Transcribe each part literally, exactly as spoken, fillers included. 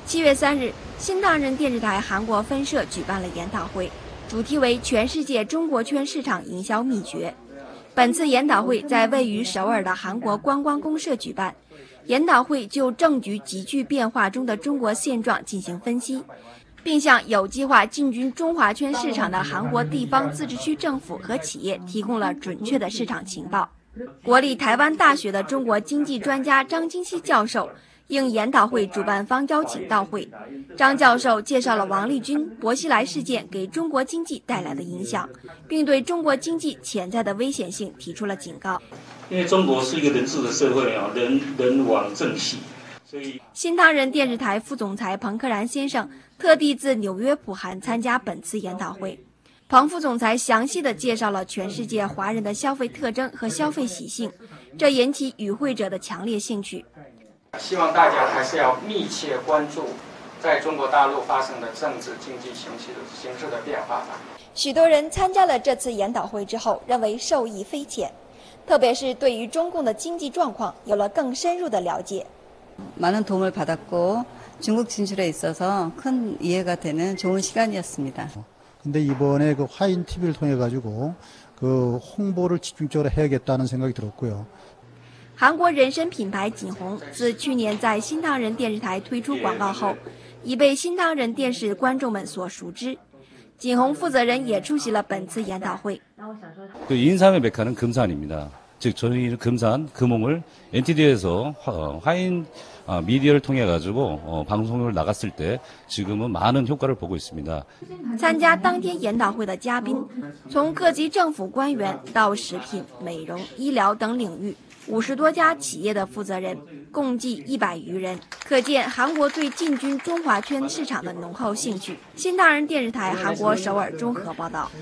七月三日，新唐人电视台韩国分社举办了研讨会，主题为全世界中国圈市场营销秘诀。本次研讨会在位于首尔的韩国观光公社举办。研讨会就政局急剧变化中的中国现状进行分析，并向有计划进军中华圈市场的韩国地方自治区政府和企业提供了准确的市场情报。国立台湾大学的中国经济专家张金熙教授应研讨会主办方邀请到会，张教授介绍了王立军、薄熙来事件给中国经济带来的影响，并对中国经济潜在的危险性提出了警告。 因为中国是一个人治的社会啊，人人往政系，所以新唐人电视台副总裁彭克然先生特地自纽约普韩参加本次研讨会。彭副总裁详细地介绍了全世界华人的消费特征和消费习性，这引起与会者的强烈兴趣。 希望大家还是要密切关注在中国大陆发生的政治经济形势形势的变化吧。 许多人参加了这次研讨会之后，认为受益匪浅，特别是对于中共的经济状况有了更深入的了解。 많은 도움을 받았고 중국 진출에 있어서 큰 이해가 되는 좋은 시간이었습니다. 근데 이번에 그 화인 티비를 통해 가지고 그 홍보를 집중적으로 해야겠다는 생각이 들었고요. 韩国人参品牌锦宏自去年在新唐人电视台推出广告后，已被新唐人电视观众们所熟知。锦宏负责人也出席了本次研讨会。 그 인삼의 메카는 금산입니다. 즉 저희 금산, 금홍을 엔티디에서 화인 미디어를 통해 가지고 어, 방송을 나갔을 때 지금은 많은 효과를 보고 있습니다. 参加当天研讨会的嘉宾，从各级政府官员到食品、美容、医疗等领域五十多家企业的负责人，共计一百余人，可见韩国对进军中华圈市场的浓厚兴趣。新唐人电视台韩国首尔综合报道。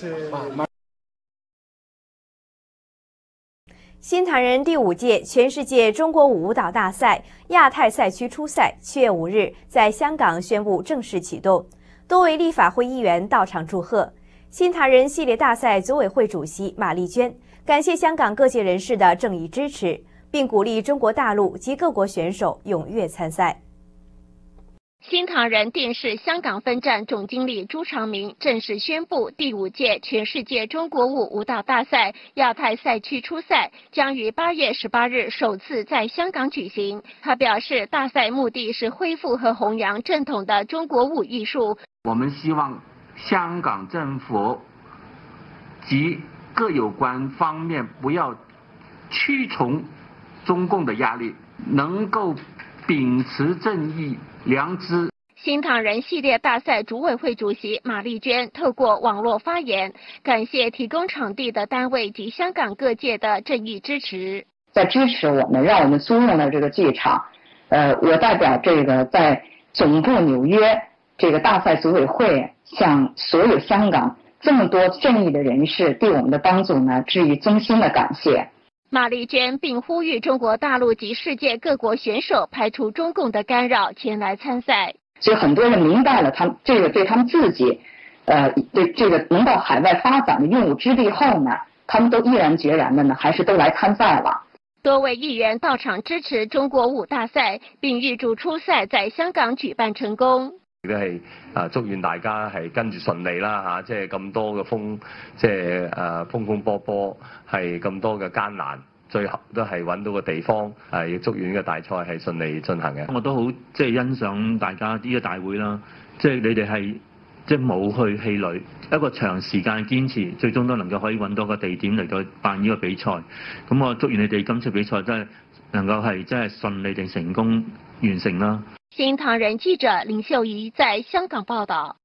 新唐人第五届全世界中国舞舞蹈大赛亚太赛区初赛七月五日在香港宣布正式启动，多位立法会议员到场祝贺。新唐人系列大赛组委会主席马丽娟感谢香港各界人士的正义支持，并鼓励中国大陆及各国选手踊跃参赛。 新唐人电视香港分站总经理朱长明正式宣布，第五届全世界中国舞舞蹈大赛亚太赛区初赛将于八月十八日首次在香港举行。他表示，大赛目的是恢复和弘扬正统的中国舞艺术。 我们希望香港政府及各有关方面不要屈从中共的压力，能够秉持正义良知。 新唐人系列大赛组委会主席马丽娟透过网络发言，感谢提供场地的单位及香港各界的正义支持， 在支持我们，让我们租用了这个剧场。呃，我代表这个在总部纽约这个大赛组委会，向所有香港这么多正义的人士对我们的帮助呢，致以衷心的感谢。 马丽娟并呼吁中国大陆及世界各国选手排除中共的干扰，前来参赛。 所以很多人明白了他们这个对他们自己，呃，对这个能到海外发展的用武之地后呢，他们都毅然决然的呢，还是都来参赛了。 多位議員到場支持中國舞大賽，並預祝初賽在香港舉辦成功。 亦都係啊，祝願大家係跟住順利啦嚇，即係咁多嘅風，即係誒風風波波，係咁多嘅艱難，最後都係揾到個地方，誒亦祝願呢個大賽係順利進行嘅。 我都好即係欣賞大家呢個大會啦，即係你哋係即係冇去氣餒，一個長時間堅持，最終都能夠可以揾到個地點嚟到辦呢個比賽。咁我祝願你哋今次比賽真係能夠係真係順利地成功完成啦。 新唐人記者林秀儀在香港報道。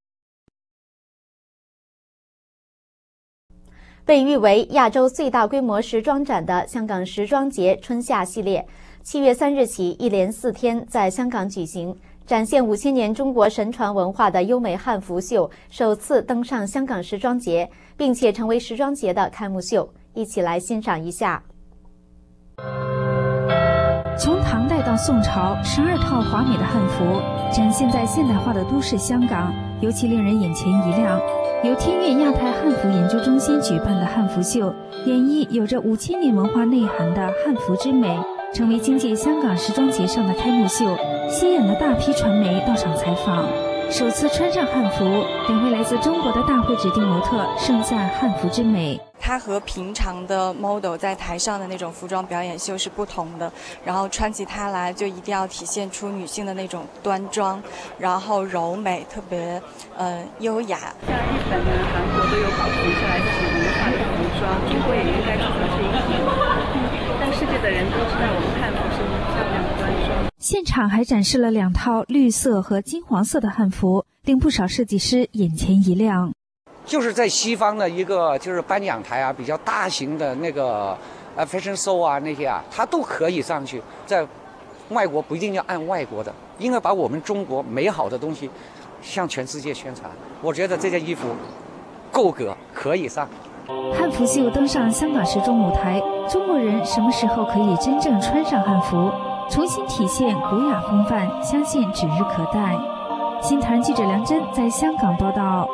被誉為亞洲最大規模時裝展的香港時裝節春夏系列，七月三日起一連四天在香港舉行，展現五千年中國神傳文化的優美漢服秀首次登上香港時裝節，並且成為時裝節的開幕秀。一起來欣賞一下。 從唐代到宋朝，十二套華美的漢服展現在現代化的都市香港，尤其令人眼前一亮。由天悅亞太漢服研究中心舉辦的漢服秀，演繹有着五千年文化內涵的漢服之美， 成为今届香港时装节上的开幕秀，吸引了大批传媒到场采访。首次穿上汉服，两位来自中国的大会指定模特盛赞汉服之美。 它和平常的 model 在台上的那种服装表演秀是不同的，然后穿起它来就一定要体现出女性的那种端庄，然后柔美，特别呃优雅。 像日本呢、韩国都有保存下来自己文化的服装，中国也应该做这一点，让世界的人都知道我们汉服是漂亮端庄。 现场还展示了两套绿色和金黄色的汉服，令不少设计师眼前一亮。 就是在西方的一个就是颁奖台啊，比较大型的那个呃 fashion show 啊那些啊，它都可以上去。在外国不一定要按外国的，应该把我们中国美好的东西向全世界宣传。我觉得这件衣服够格，可以上。 汉服秀登上香港时装舞台，中国人什么时候可以真正穿上汉服，重新体现古雅风范？相信指日可待。新唐人记者梁真在香港报道。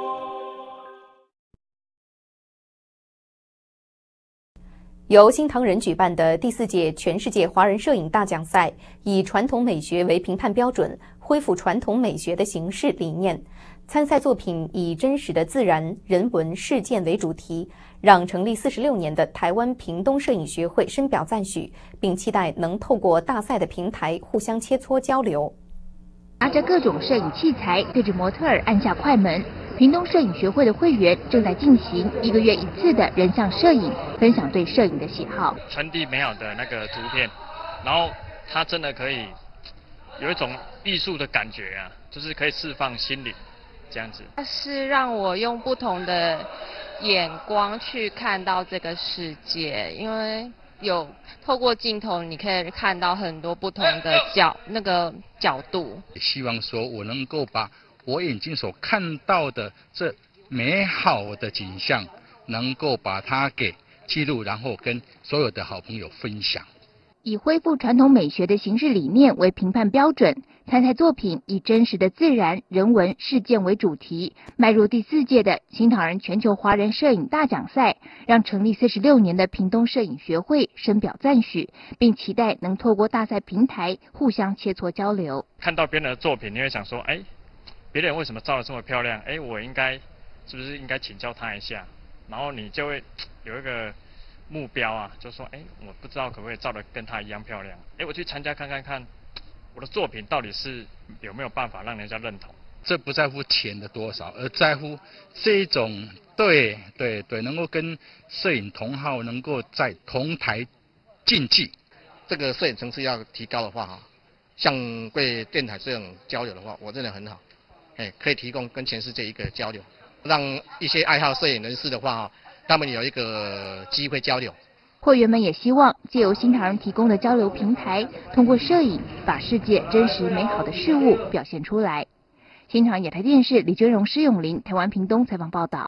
由新唐人举办的第四届全世界华人摄影大奖赛，以传统美学为评判标准，恢复传统美学的形式理念。参赛作品以真实的自然、人文、事件为主题，让成立四十六年的台湾屏东摄影学会深表赞许，并期待能透过大赛的平台互相切磋交流。 拿着各种摄影器材，对着模特儿按下快门。屏东摄影学会的会员正在进行一个月一次的人像摄影，分享对摄影的喜好， 传递美好的那个图片，然后它真的可以有一种艺术的感觉啊，就是可以释放心灵这样子。 它是让我用不同的眼光去看到这个世界，因为有透过镜头，你可以看到很多不同的角那个角度。 希望说我能够把我眼睛所看到的这美好的景象，能够把它给记录，然后跟所有的好朋友分享。 以恢复传统美学的形式理念为评判标准，参赛作品以真实的自然、人文、事件为主题，迈入第四届的新唐人全球华人摄影大奖赛，让成立四十六年的屏东摄影学会深表赞许，并期待能透过大赛平台互相切磋交流。 看到别人的作品，你会想说，哎，别人为什么照得这么漂亮？哎，我应该是不是应该请教他一下？然后你就会有一个目标啊，就说，哎，我不知道可不可以照得跟他一样漂亮？哎，我去参加看看看，我的作品到底是有没有办法让人家认同？ 这不在乎钱的多少，而在乎这种对对对，能够跟摄影同好能够在同台竞技。 这个摄影层次要提高的话，哈，像贵电台这种交流的话，我认为很好。哎，可以提供跟全世界一个交流，让一些爱好摄影人士的话，他们有一个机会交流。 会员们也希望借由新唐人提供的交流平台，通过摄影把世界真实美好的事物表现出来。新唐人亚太电视李娟荣、施永林，台湾屏东采访报道。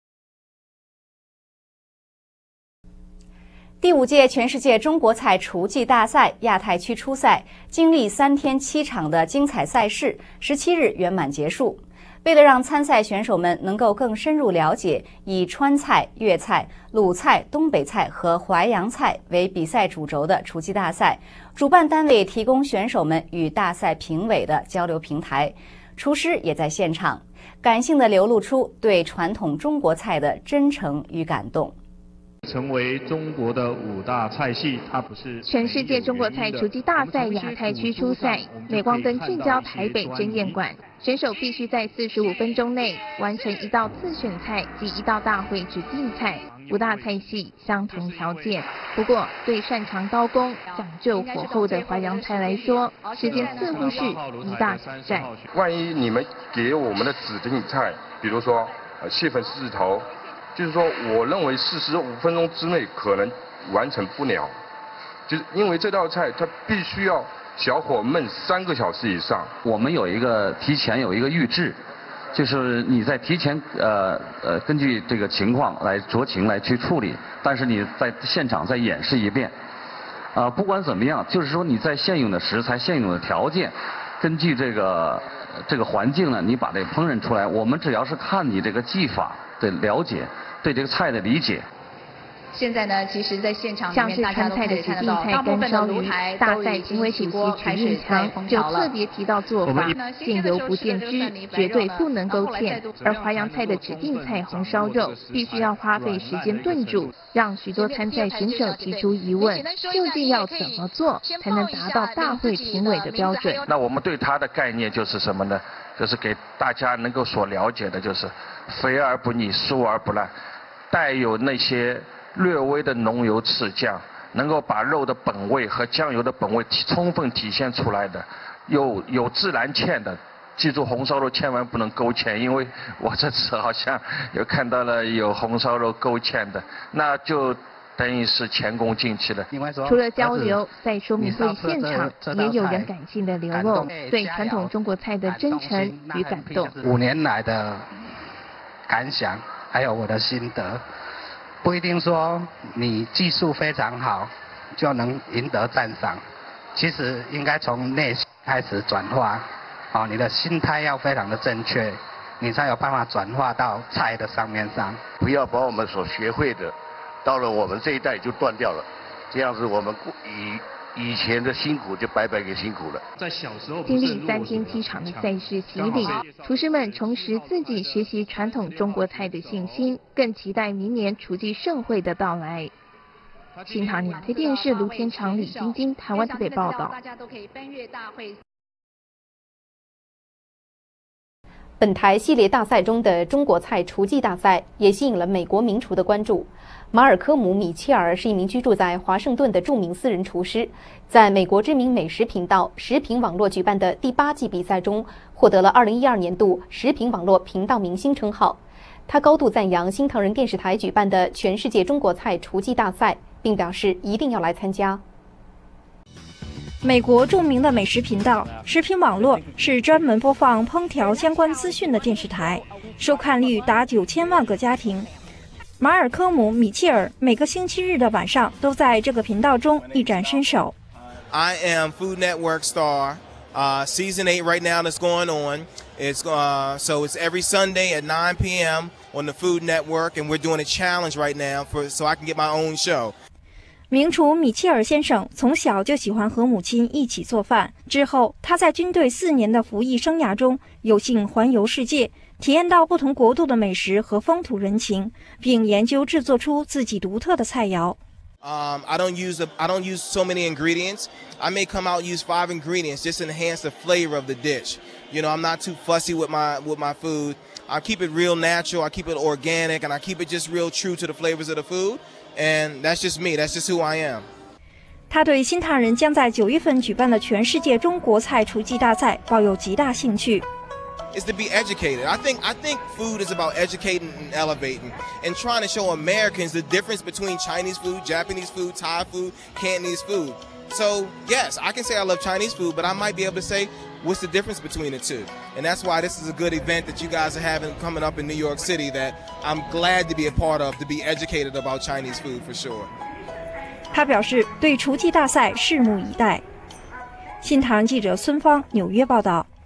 第五届全世界中国菜厨技大赛亚太区初赛经历三天七场的精彩赛事，十七日圆满结束。为了让参赛选手们能够更深入了解以川菜、粤菜、鲁菜、东北菜和淮扬菜为比赛主轴的厨技大赛，主办单位提供选手们与大赛评委的交流平台，厨师也在现场感性地流露出对传统中国菜的真诚与感动。 成为中国的五大菜系，它不是全世界中国菜厨技大赛亚太区初赛，镁光灯聚焦台北珍宴馆，选手必须在四十五分钟内完成一道自选菜及一道大会指定菜，五大菜系相同条件。不过，对擅长刀工、讲究火候的淮扬菜来说，时间似乎是一大挑战。 万一你们给我们的指定菜，比如说呃蟹粉狮子头。就是说，我认为四十五分钟之内可能完成不了，就是因为这道菜它必须要小火焖三个小时以上。 我们有一个提前有一个预制，就是你在提前呃呃根据这个情况来酌情来去处理，但是你在现场再演示一遍。啊、呃，不管怎么样，就是说你在现有的食材、现有的条件，根据这个这个环境呢，你把这烹饪出来。我们只要是看你这个技法的了解。对这个菜的理解， 现在呢，其实在现场里像是面大家川菜的都可以指定菜看得到，大部跟分的烧鱼炉台， 大都已赛评委经主席曲运强就特别提到做法，见油不见汁，绝对不能勾芡。而淮扬菜的指定菜红烧肉，必须要花费时间炖煮，让许多参赛选手提出疑问：究竟要怎么做才能达到大会评委的标准？ 那我们对它的概念就是什么呢？就是给大家能够所了解的，就是肥而不腻，熟而不烂，带有那些略微的浓油赤酱，能够把肉的本味和酱油的本味充分体现出来的，有有自然芡的。记住，红烧肉千万不能勾芡，因为我这次好像有看到了有红烧肉勾芡的，那就等于是前功尽弃了。 除了交流，在说明会现场也有人感性的流露对传统中国菜的真诚与感动。 五年来的感想，还有我的心得，不一定说你技术非常好就能赢得赞赏，其实应该从内心开始转化。哦，你的心态要非常的正确，你才有办法转化到菜的上面上。 不要把我们所学会的，到了我们这一代就断掉了，这样子我们以以前的辛苦就白白给辛苦了。 在小时候经历三天七场的赛事洗礼，厨师们重拾自己学习传统中国菜的信心，更期待明年厨技盛会的到来。新唐亚太电视卢天长、李晶晶，台湾台北报道。 大家都可以奔月大会。 本台系列大赛中的中国菜厨技大赛也吸引了美国名厨的关注。马尔科姆·米切尔是一名居住在华盛顿的著名私人厨师，在美国知名美食频道食品网络举办的第八季比赛中，获得了二零一二年度食品网络频道明星称号。他高度赞扬新唐人电视台举办的全世界中国菜厨技大赛，并表示一定要来参加。 美国著名的美食频道食品网络是专门播放烹调相关资讯的电视台，收看率达九千万个家庭。马尔科姆·米切尔每个星期日的晚上都在这个频道中一展身手。 I am Food Network star. Uh, season eight right now that's going on. It's uh, so it's every Sunday at nine p m on the Food Network, and we're doing a challenge right now for so I can get my own show. 名厨米切尔先生从小就喜欢和母亲一起做饭，之后他在军队四年的服役生涯中，有幸环游世界，体验到不同国度的美食和风土人情，并研究制作出自己独特的菜肴。 Um, I don't use a, I don't use so many ingredients. I may come out use five ingredients just to enhance the flavor of the dish. You know, I'm not too fussy with my with my food. I keep it real natural. I keep it organic, and I keep it just real true to the flavors of the food.And that's just me. That's just who I am. 他对新唐人将在九月份举办的全世界中国菜厨技大赛抱有极大兴趣。 Is to be educated. I think I think food is about educating and elevating, and trying to show Americans the difference between Chinese food, Japanese food, Thai food, Cantonese food. So yes, I can say I love Chinese food, but I might be able to say what's the difference between the two. And that's why this is a good event that you guys are having coming up in New York City that I'm glad to be a part of, to be educated about Chinese food for sure. 他表示对厨技大赛拭目以待。新唐记者孙芳纽约报道。